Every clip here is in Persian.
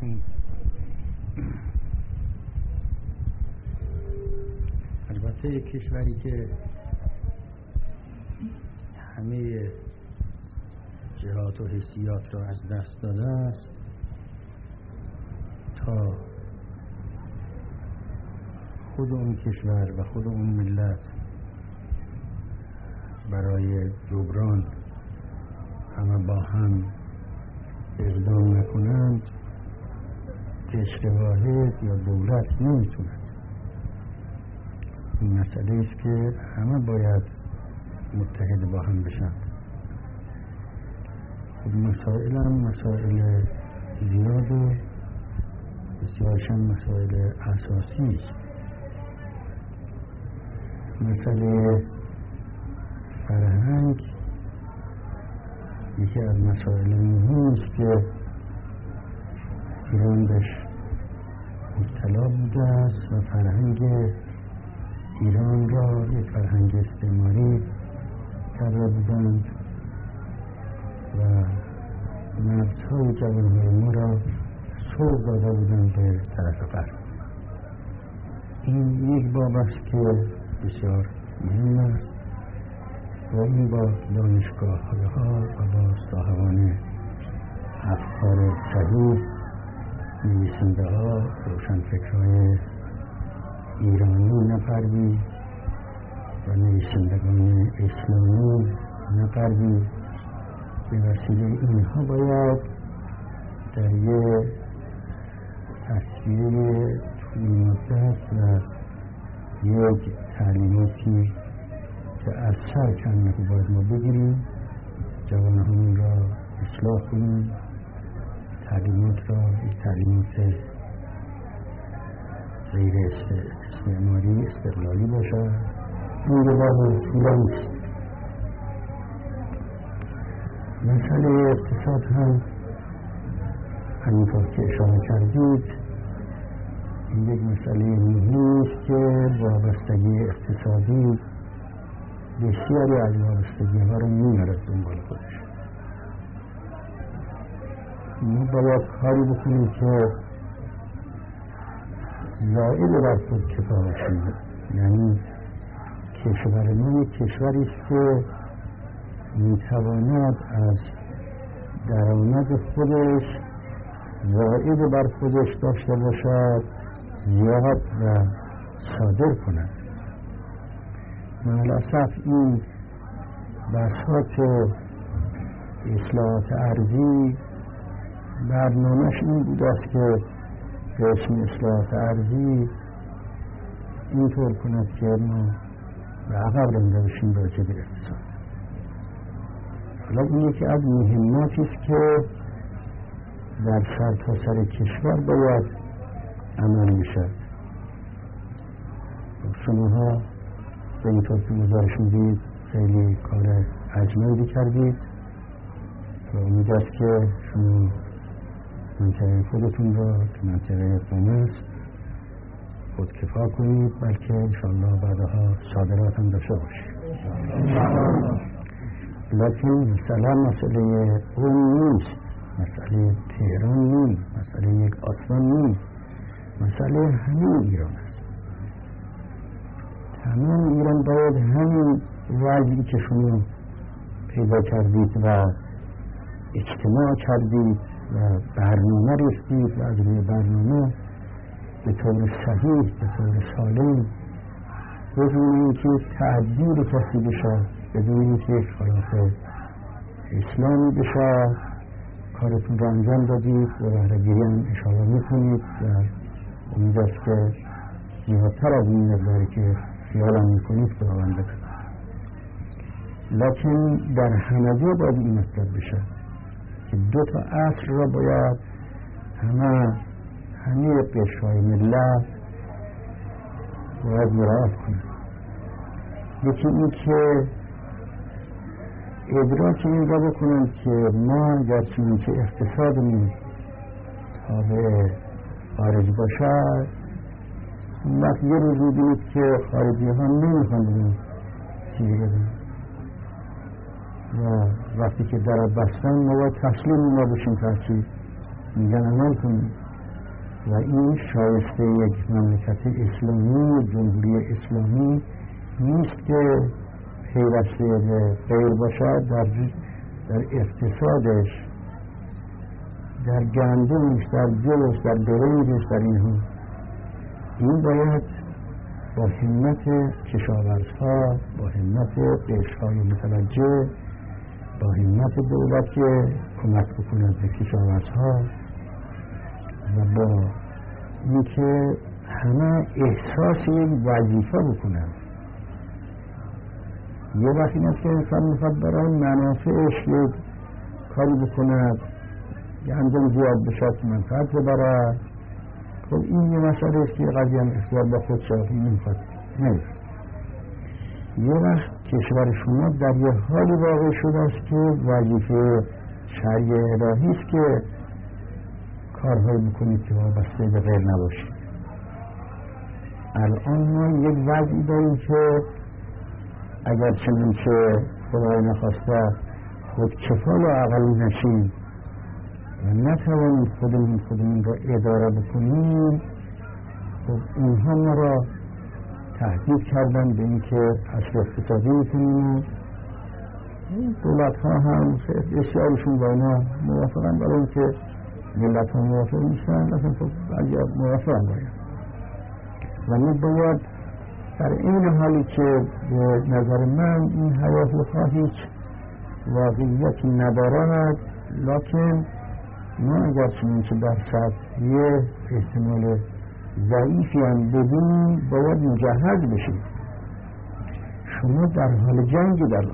الرحیم. البته یک کشوری که همه جهات و حیثیات را از دست داده است تا خود اون کشور و خود اون ملت برای جبران همه با هم اقدام نکنند، کشور واحد یا دولت نمیتوند. این مسئله است که همه باید متحد با هم بشند. خود مسائل هم مسائل زیاد و بسیارشان مسائل اساسی است. مسئله فرهنگ یکی از مسائل مهم است که ایران بهش مبتلا بوده است و فرهنگ ایران را یک فرهنگ استعماری کرده بودند و مغزهای جوانهای ما را سوق داده بودند به طرف غرب. این یک باب است که بسیار مهم است و این با دانشگاه‌ها و با صاحبان افکار صحیح، نویسنده‌ها، روشنفکرهای ایرانی نه غربی و نویسندگان اسلامی نه غربی، به وسیله اینها باید در یک تصویه طویل مدت و یک تعلیماتی که از سر کنه که باید ما بگیریم، جوانهامون را اصلاح کنیم، تعلیمات را یک تعلیمات غیر استعماری استقلالی باشد. این راه طولانی است. مسئله اقتصاد هم همینطور که اشاره کردید این یک مسئله مهمی است که وابستگی اقتصادی بسیاری از وابستگی‌ها را می‌آورد دنبال خودش. ما باید کاری بکنیم که زائد بر خود کفا باشیم، یعنی کشور ما یک کشوری است که می‌تواند از درآمد خودش زائد بر خودش داشته باشد، زیاد و صادر کند. مالاسف این بساط اصلاحات ارضی برنامه‌اش این بود است که به اسم اصلاحات ارضی اینطور کند که ما به عقب رانده بشیم راجع به اقتصاد. حالا این یکی از مهماتی است که در سرتاسر کشور باید عمل میشد. شماها به اینطور که گزارش میدید خیلی کار اجمالی کردید و امید است که شما منطقه خودتون را که منطقه قوم است خودکفا کنید، بلکه انشاءالله بعدها صادرات هم داشته باشید. لیکن مسئله قوم نیست، مسئله تهران نیست، مسئله یک آسمان نیست، مسئله همین ایران است. تمام ایران باید همین وضعی که شما پیدا کردید و اجتماع کردید و برنامه ریختید و از روی برنامه به طور صحیح، به طور سالم، بدون اینکه تعدیل کسی بشه، بدون اینکه خلاف اسلامی بشه، کارتون را انجام دادید و بهره‌گیری هم اشاره میکنید و امید است که زیادتر از این مقداری که خیالم میکنید خداوند بده. لکن در همه جا باید این مطلب بشد که دو تا اصل را باید همه قشرهای ملت باید مراعات کنند. یکی این که ادراک این را بکنند که ما گرچه که اقتصادمون تابع خارج باشد، وقت یه روز می‌بینید که خارجی ها نمی‌خوان چیزی بدن و وقتی که در بستن ما باید تسلیم ما بشیم، تحصیل میگن عمل کنیم. و این شایسته یک مملکت اسلامی، جمهوری اسلامی نیست که پیوسته به غیر باشد در اقتصادش، در گندمش، در جوش، در برنجش، در اینها. این باید با همت کشاورزها، با همت قشرهای متوجه، با همت دولت که کمک بکند به کشاورزها و با اینکه همه احساس یک وظیفه بکنند. یه وقت این است که انسان میخواد برای منافعش یک کاری بکند، گندم زیاد بشد منفعت ببرد. خب این یه مسئله است که قضیه هم اختیار با خود شاقی نمیخواد نیست. یه وقت کشور شما در یه حالی واقع شده است که وظیفه شرعی الهی است که کارهایی بکنید که وابسته به غیر نباشید. الان ما یک وضعی داریم که اگر چنانچه خدای نخواسته خود کفال و عقل نشیم و نتوانیم خودمون را اداره بکنیم، خب اونها ما را تهدید کردن به اینکه اصل اقتصادی میکنیم. دولت ها هم بسیارشون با اینا موافقن، برای اینکه ملت ها موافق نیستن، مثلا خب بعضی موافقن باید. و ما باید در این حالی که به نظر من این هیاهوها هیچ واقعیتی ندارد، لکن ما اگر چنانچه در سطح یه احتمال ضعیفی هم ببینیم باید مجهز بشیم. شما در حال جنگی دارید،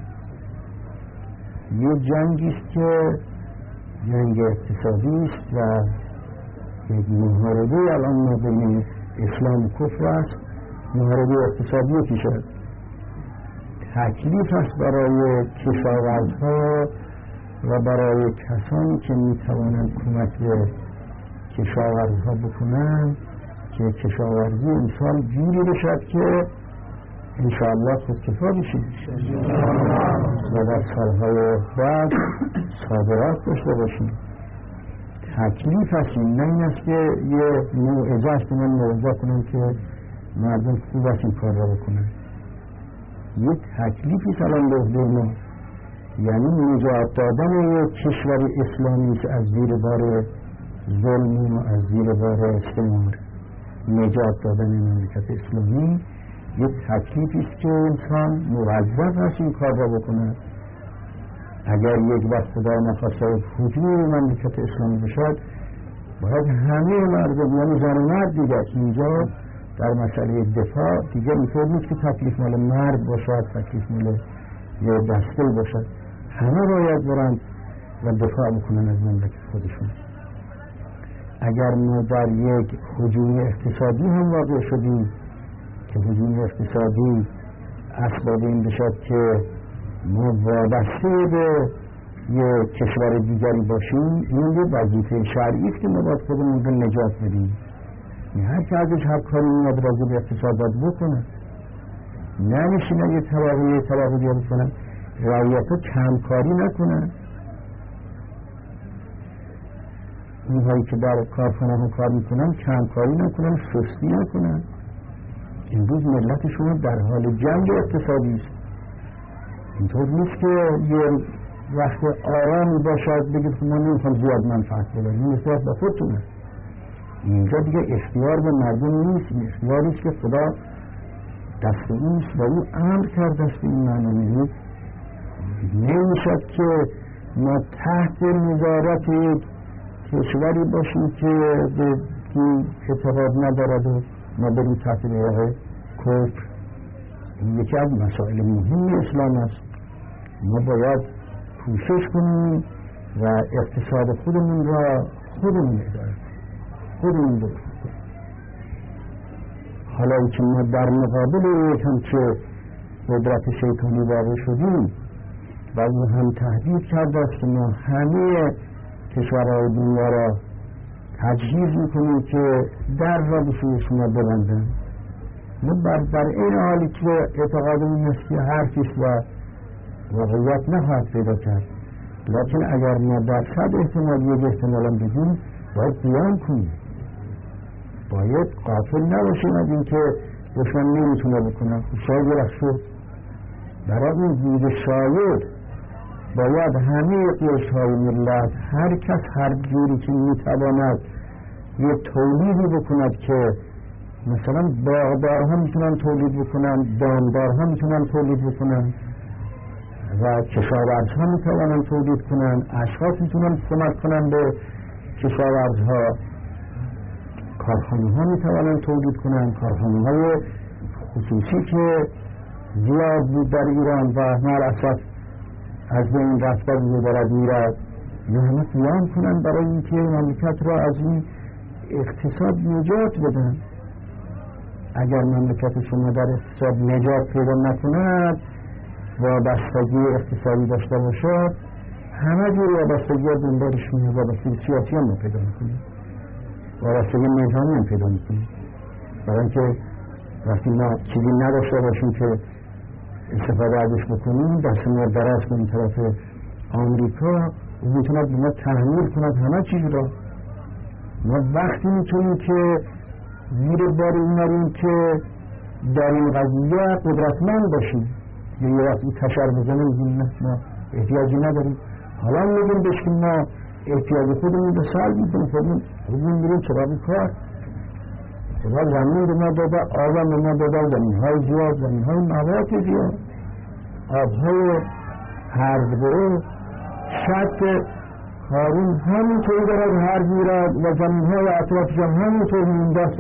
یه جنگی است که جنگ اقتصادی است و یک محاربه الان ما بین اسلام و کفر است، محاربه اقتصادی پیش است. تکلیف است برای کشاورزها و برای کسانی که میتوانند کمک به کشاورزها بکنند که کشاورزی امسال جوری بشد که انشاءالله خودکفا بشید و در سالهای بعد صادرات داشته باشید. تکلیف است، نه این است که یه موعظه است من موعظه کنم که مردم خوب است این کار را بکنن. یه تکلیفی سلام به عهده ما، یعنی نجات دادن یک کشور اسلامی که از زیر بار ظلم و از زیر بار استعمار، نجات دادن مملکت اسلامی یک تکلیفی است که انسان موظف است این کار را بکنه. اگر یک وقت خدا نخواسته هجوم مملکت اسلامی بشد، باید همه مردم، یعنی زن و مرد دیگه اینجا در مسئله دفاع دیگه اینطور نیست که تکلیف مال مرد باشد، تکلیف مال یه دستگل باشد، همه باید برند و دفاع بکنن از مملکت خودشون. اگر ما در یک هجوم اقتصادی هم واقع شدیم که هجوم اقتصادی اسباب این بشد که ما وابسته به یک کشور دیگری باشیم، این یه وظیفه شرعی است که ما باید خودمون رو نجات بدیم. هر که ازش هر کاری میاد راجع به اقتصاد باید بکنه، نمیشینن یه طبقه دیگه بکنن، رعیت ها کمکاری نکنن. اونهایی که در کارخانه ها کار میکنن کمکاری نکنن، سستی نکنن. امروز ملت شما در حال جنگ اقتصادی است. اینطور نیست که یه وقت آرامی باشد بگید که ما نمیخوام زیاد منفعت ببریم، این اختیار با خودتونه. اینجا دیگه اختیار به مردم نیست، این اختیاری است که خدا دست اوست و او امر کرده است. این معنی نمیشد که ما تحت نظارت کشوری باشیم که به دین اعتقاد ندارد و ما بریم تحت نظارت کفر. این یکی از مسائل مهم اسلام است. ما باید کوشش کنیم و اقتصاد خودمون را خودمون اداره خودمون درست کنیم. حالا که ما در مقابل هم که قدرت شیطانی واقع شدیم و او هم تهدید کرده است که ما همه کشورهای دنیا را تجهیز میکنیم که در را به سوی شما ببندن. ما در این حالی که اعتقادمون است که حرفیست و واقعیت نخواهد پیدا کرد، لیکن اگر ما در 100 احتمال یک احتمال هم بدیم باید قیام کنیم. باید غافل نباشیم از این که دشمن نمیتونه بکنه. شاید شد برای این دید شاید باید همه قشرهای ملت هر کس هر جوری که میتواند یه تولیدی بکند که مثلا باغدارها میتونن تولید بکنن، دامدارها میتونن تولید بکنن و کشاورزها میتونن تولید کنن، اشخاص میتونن کمک کنن به کشاورزها، کارخانه ها میتونن تولید کنن، کارخانه های خصوصی که زیاد بود در ایران و ملعصف از بین رفته و دارد میرد یا همه قیام کنن برای اینکه مملکت را از این اقتصاد نجات بدن. اگر مملکت شما در اقتصاد نجات پیدا نکند، وابستگی اقتصادی داشته باشد، همه جور وابستگی ها دنبالش میاد، وابستگی سیاسی هم پیدا میکنید، وابستگی نظامی هم پیدا میکنید. برای اینکه وقتی ما چیزی نداشته باشیم که استفاده ازش بکنیم، دست ما دراز کنیم طرف آمریکا، او میتوند به ما تحمیل کند همه چیز را. ما وقتی میتونیم که زیر بار این نریم که در این قضیه قدرتمند باشیم، یه وقتی تشر بزنیم میگیم نه ما احتیاجی نداریم، حالا میگیم بشکیم ما احتیاج خودمون به سال میکنیم، خودمون میریم سراغ کار. خدا زمین به ما داده، آدم به ما داده، زمین های زیاد، زمین های مواد زیاد، آبهای هردبره، شط هارون همینطوری دارد هر گیرد و زمین های اطرافش هم همینطور میندست.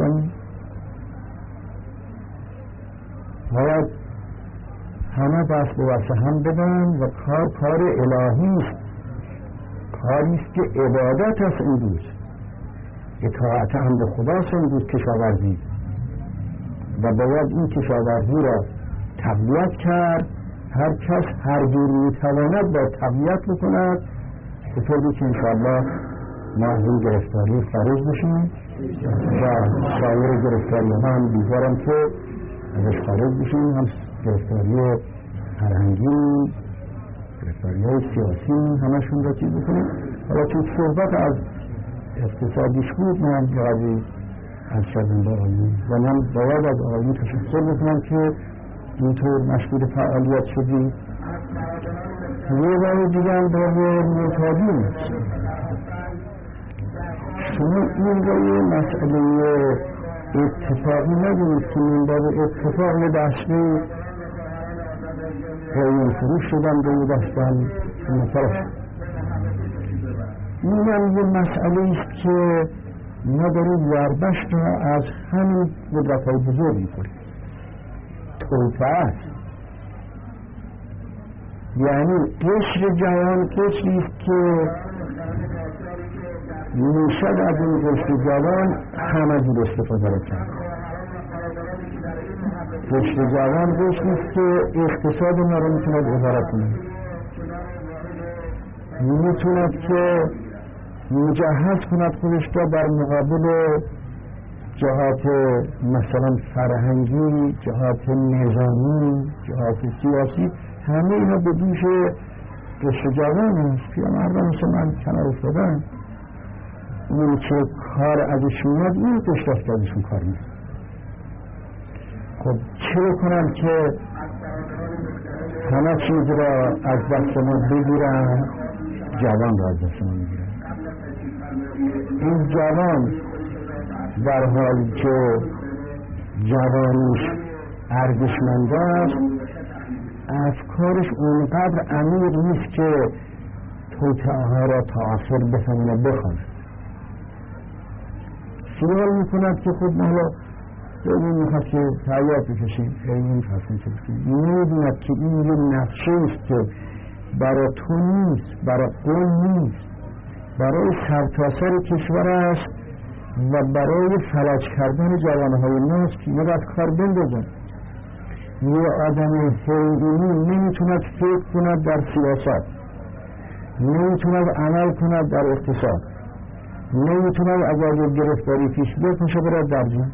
باید همه دست به دست هم بدن و کار الهی است، کاری است که عبادت است. امروز اطاعت امر خداست امروز کشاورزی و باید این کشاورزی را تقویت کرد. هر کس هر جور میتواند باید تقویت بکند به طوری که انشاءالله ما از این گرفتاری خارج بشیم و سایر گرفتاری هم بیزارم که ازش خارج بشیم، هم گرفتاری فرهنگی، گرفتاری های سیاسی، همشون را چیز بکنیم. حالا چون صحبت از اقتصادیش بود، من یادی از شدن با آقایون و من باید از آقایون تشکر بکنم که اینطور مشغول فعالیت شدید. یه بار دیگه هم برای معتادین شما این را یه مسئله اتفاقی نگوید که من باب اتفاق یه دسته قایون فروش شدن به یه دستن مطرح. این هم یه مسئله است که ما داریم وربشت را از همین قدرت های بزرگ میکنیم. توطعه است، یعنی قشر جوان قشری است که میشد از این قشر جوان همه جور استفاده را کرد. قشر جوان قشری است که اقتصاد ما را میتوند اداره کنه، میتوند که مجهز کند خودش را در مقابل جهات مثلا فرهنگی، جهات نظامی، جهات سیاسی، همه اینا به دوش قشر جوان است که مردم مثل من کنار افتادن. اون که کار ازش میاد این قشر است که ازشون کار میاد. خب چه بکنم که همه چیز را از دست ما بگیرن؟ جوان را از دست ما میگیرن. این جوان در حالی که جوانیش ارزشمند است، افکارش اونقدر عمیق نیست که توطئه ها را تا آخر بفهمه و بخواند. سوال میکند که خود حالا این میخواد که حیات بکشیم، این تصمیم که بکنیم، میدوند که این یه نقشه است که برای تو نیست، برای قوم نیست، برای سرتاسر کشور است و برای فلج کردن جوانهای ماست که اینا را از کار بندازن. یه آدم حیوانی نمیتوند فکر کند در سیاست، نمیتوند عمل کند در اقتصاد، نمیتوند اگر یه گرفتاری پیش بیاد پاشه برد در جان.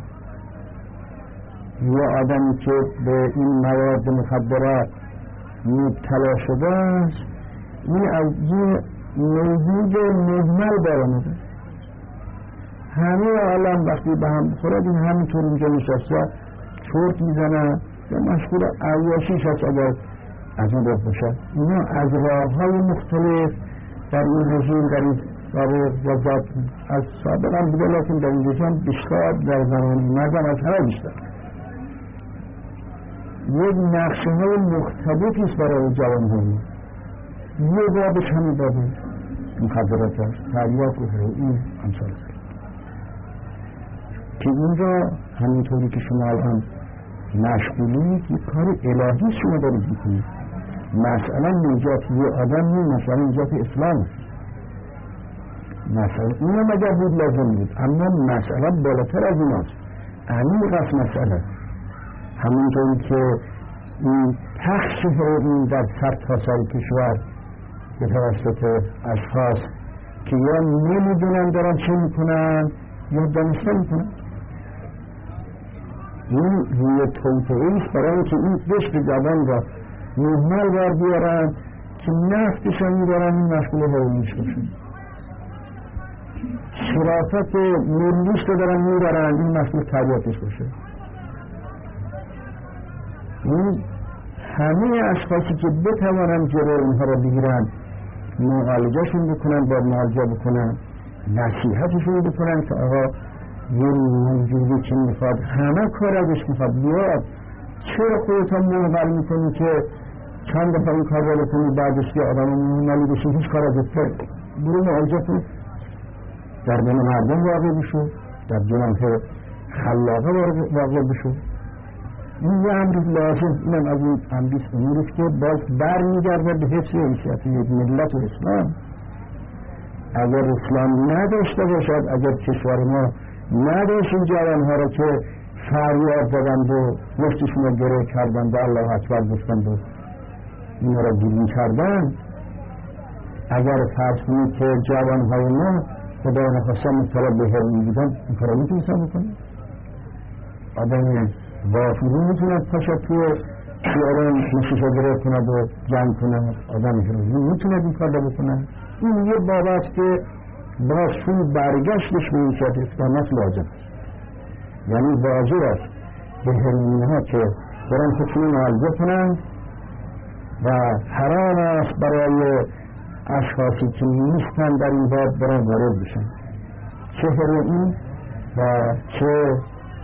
یه آدمی که به این مواد مخدرات مبتلا شده است، این از یه موجود مهمل برآمده. همه عالم وقتی به هم بخورد این همینطور اینجا نشسته چرت میزنن یا مشغول عیاشیش هست اگر از اون راه باشد. اینا از راه‌های مختلف در این رژیم در این سابق و از سابق هم بوده، لیکن در این رژیم بیشتر در زمان مردم از همه بیشتر یک نقشه های مختلفی است برای جوان‌ها. یه بابش همین بابه مخدرات هست، تریاک و هروئین امثال که این را همینطوری که شما الان مشغولید یک کار الهی شما دارید میکنید. مثلا نجات یه آدم نیست، مثلا نجات اسلام است. مثلا این هم اگر بود لازم بود، اما مسئله بالاتر از این است، عمیق است مسئله. همونطوری که این پخش هروئین در سرتاسر کشور به توسط اشخاص که یا نمیدونن دارن چه میکنن یا دانسته میکنن، این روی توطئه ایست برای اینکه این قشر جوان را مهمل بار بیارن که نفتشان میبارن این مشغول هروئینش باشن، شرافت ملیش رو دارن میبرن این مشغول تریاکش باشه. این همه اشخاصی که بتوانن جلوی اینها را بگیرن، معالجهشون بکنن، با معالجه بکنن، نصیحتشون بکنن که آقا یه موجودی که میخواد همه کار ازش میخواد بیاد، چرا خودتا منقل میکنی که چند دفعه این کار رو بکنی بعدش که آدم منقلی بشه هیچ کار ازش کرد؟ برو معالجه کن، در بین مردم واقع بشو، در جناح خلاقه واقع بشو. این یه امر لازم، اینم از این امریست اموریست که باز بر میگرده به حفظ حیثیت یک ملت و اسلام. اگر اسلام نداشته باشد، اگر کشور ما نداشت این جوانها را که فریاد دادند و مشتشون را گره کردند و الله اکبر گفتند و اینا را گیرین کردند، اگر فرض کنید که جوانهای ما خدا نخواسته مبتلا به هروئین بودن، این کارا میتونستن بکنن؟ آدم وافیلی میتوند پاشد توی خیاران مشیشا گره کند و جنگ کند؟ آدم هروئین میتوند این کار را بکنن؟ این یه بابت که باز چون برگشتش به حیثیت اسلامت لازم است. یعنی واجب است به هروئین ها که برن خودشون معالجه کنند و حرام است برای اشخاصی که نیستن در این باب برن وارد بشن، چه هروئین و چه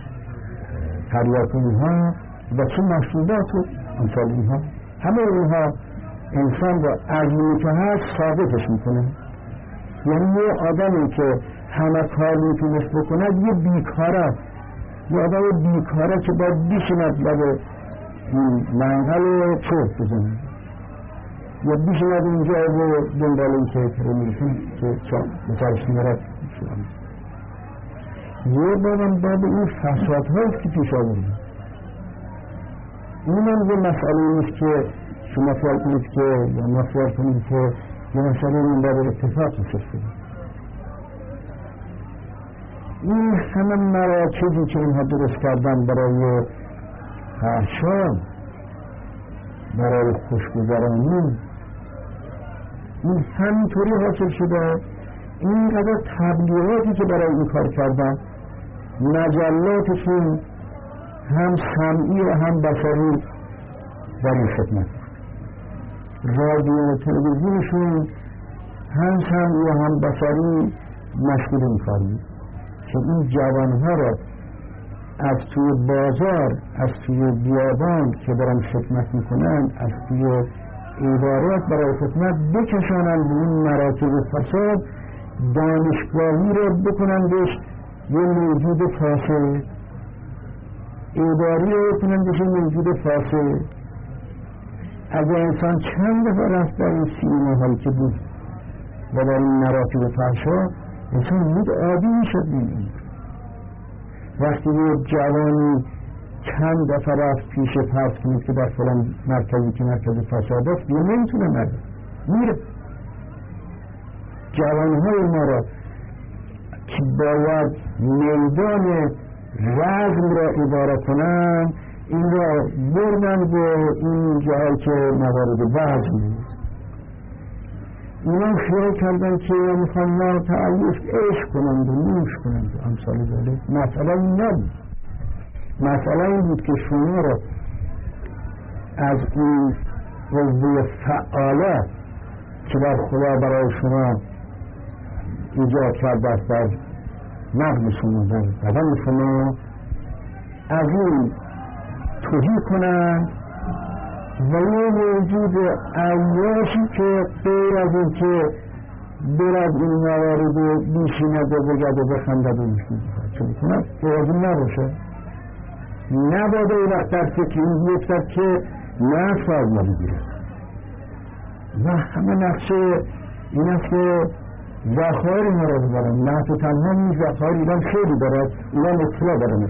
تریاک اینها و چه مشروبات و امثال اینها، همه اینها انسان را از اینی که هست ثابتش میکنه. یعنی یه آدمی که همه کار میتونست بکند یه بیکاره، یه آدم بیکاره که باید بیشند لب این منقل و چوب بزنه یا بیشند اینجا و دنبال این که رو میرسن که بسرش میرد شدن. یه بابم باب این فساد هاست که پیش آورده. این هم یه مسئله نیست که شما خیال کنید که یا ما خیال کنید که یه مسئله این باب اتفاق صرف کنید. این همه مراکزی که اینها درست کردن برای خرشان، برای خوشگذرانی، این همینطوری حاصل شده. اینقدر تبلیغاتی که برای این کار کردن، مجلاتشون هم سمعی و هم بصری در این خدمت، رادیو و تلویزیونشون هم سمعی و هم بصری مشغول این کاری که این جوانها را از توی بازار، از توی بیابان که دارن خدمت میکنن، از توی عبارات برای خدمت بکشانند به این مراکز فساد، دانشگاهی را بکنندش یه موجود فاسد، اداری را بکنندش یه موجود فاسد. اگر انسان چند دفعه رفت در این سینماهایی که بود و در این مراکز فحشا، انسان بود عادی میشد بینید. وقتی یه جوانی چند دفعه رفت پیش فرض کنید که در فلان مرکزی که مرکز فساد است، دیگه نمیتونه نره، میره. جوانهای ما را که باید میدان رزم را اداره کنن، این را بردن به این جایی که موارد وزن، اینا خیال کردن که میخوان ما تعلیف عشق کنند و نوش کنند و امثال ذالک. مسئله این نبود. مسئله این بود که شما را از این قوه فعاله که در خدا برای شما ایجاد کرده است در مغز شما، در بدن شما، از این توهی کنند و یه موجود عیاشی که غیر از این که برد این موارد و بیشیند و بگد و بخندد و چون کنند غیر نباشه. نباده ای وقت در فکر این بیفتد که نفس از ما بگیرد و همه نقشه این است که ذخایر ما را ببرن. نفس و تنها این ذخایر ایران خیلی دارد، ایران اطلاع دارد.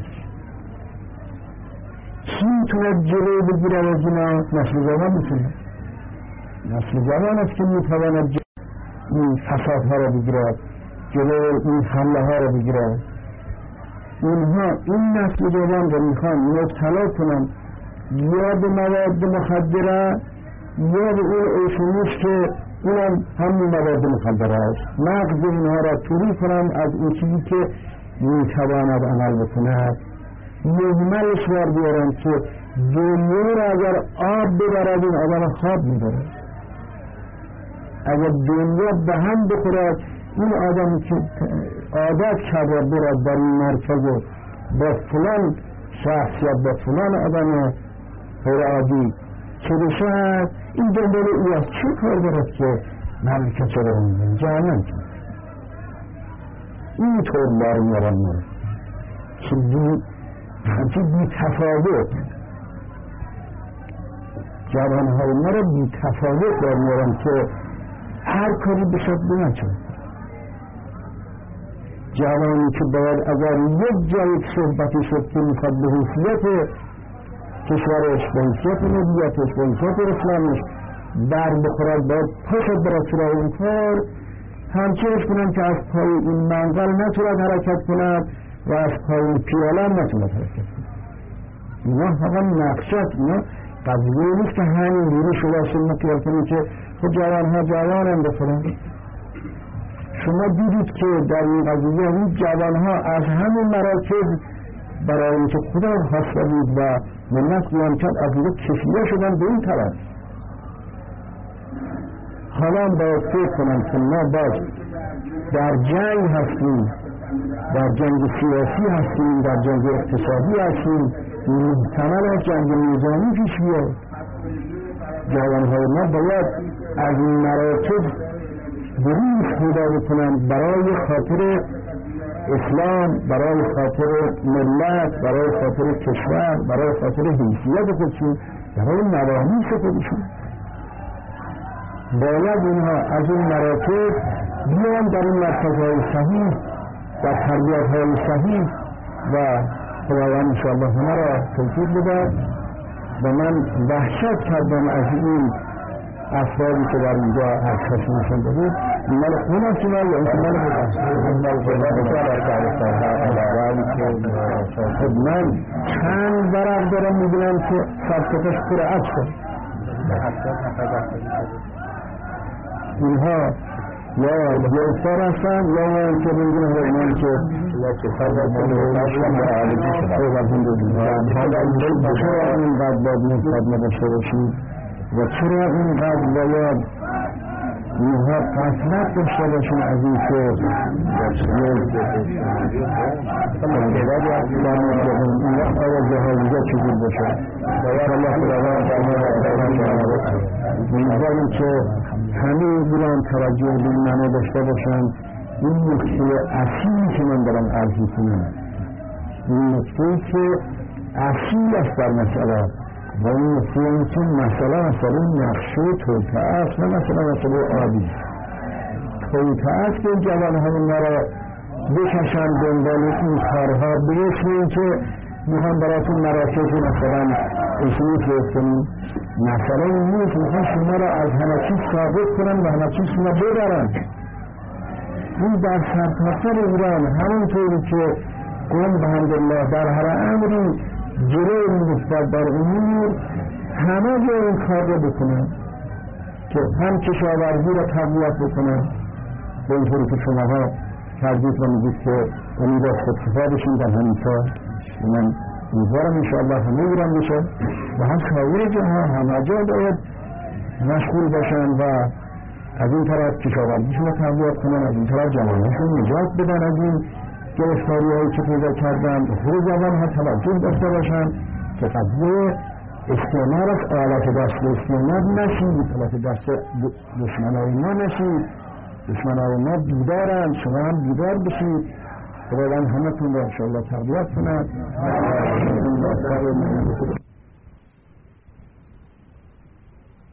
کی میتوند جلوی بگیرد از اینا؟ نسل جوان میتونه. نسل جوان است که میتواند این فسادها را بگیرد، جلوی این حمله ها را بگیرد. اینها این نسل جوان را میخوان مبتلا کنن یا به مواد مخدره یا به اون ایشونیش که اونم همین مواد مخدره است. مغز اینها را توری کنن از این چیزی که میتواند عمل بکند. مهملش بار بیارن که دنیا را اگر آب ببرد این آدم خواب میبرد. اگر دنیا به هم بخورد این آدمی که عادت کرده برد در این مرکز با فلان شخصیت با فلان آدم غیر عادی که بشد این دنبال ای از چه کار دارد که مملکت چه رو میدن جهنم کرد. این طور بار میارن مورد که بی تفاوت جوانهای ما را بی تفاوت بار میارن که هر کاری بشد بنچه. جوانی که باید اگر یک جایی صحبتی شد که میخواد به حیثیت کشورش، به حیثیت ملیتش، به حیثیت اسلامش بر بخورد باید پشت برد سراغ این کار همچنش کنن که از پای این منقل نتوند حرکت کند و از پای این پیاله نتوند حرکت کند. اینا فقط نقشت، اینا قضیه نیست که همین دیری شده شما خیال کنید که خود جوانها جوانم بخورن. شما دیدید که در این قضیه این جوانها از همین مراکز برای اینکه خدا حاصل بود و ملت قیام کرد از اینجا کشیده شدن به این طرف. حالا باید فکر کنم که ما باز در جنگ هستیم، در جنگ سیاسی هستیم، در جنگ اقتصادی هستیم، محتمل از جنگ نظامی پیش بیاد. جوانهای ما باید از این مراکز بروز پیدا بکنن برای خاطر اسلام، برای خاطر ملت، برای خاطر کشور، برای خاطر حیثیت خودشون، برای نوامیس خودشون. باید اینها از این مراکز بیان در این مرکزهای صحیح، در تربیت‌های صحیح و خداوند انشاءالله همه را توفیق بده. و من وحشت کردم از این افرادی که در اینجا از خشمشون بود. مال خونم چینا یا اینکه مال خود من چند ورق دارم میبینم که سبکتش پر عشق اینها یا گرفتار هستن یا من که میدونم من که چرا اینقدر باید مصدمه داشته باشید و چرا اینقدر باید اینها قفلت داشته باشید از این که آیا جهازیجا چیزی باشه الله خداوند که همه ایران توجه به منو داشته باشن. این نکته اصیلی که من دارم عرض میکنم، این نکته که اصیل است در مسئله و این نکته این که مسئله نقشه توطئه است، نه مسئله عادی. توطئه است که جوانهای ما را بکشن دنبال این کارها به اسم این که میخوان براتون مراکز مثلا اسمی فرستنیم. مسئله این نیست، میخوان شما را از همه چیز ثابت کنن و همه چیز شما ببرن. این در سرتاسر ایران همونطوری که قوم بحمدالله در هر امری جلوی نسبت در امور همه جا این کار را بکنن. که هم کشاورزی را تقویت بکنن به اینطوری که شماها کردید و میگید که امید از خودکفا بشین در همین سال. من امیدوارم انشاءالله همه ایران بشه و هم سایر جاها همه جا باید مشغول باشن و از این طرف کشاورزیشون رو تقویت کنن، از این طرف جوانانشون نجات بدن از این گرفتاری هایی که پیدا کردن. خود جوان ها توجه داشته باشن که قضیه استعمار از آلت دست استعمار نشید، آلت دست دشمنای ما نشید. دشمنای ما بیدارن، شما هم بیدار بشید. خداوند همه تون رو انشاءالله تقویت کنند.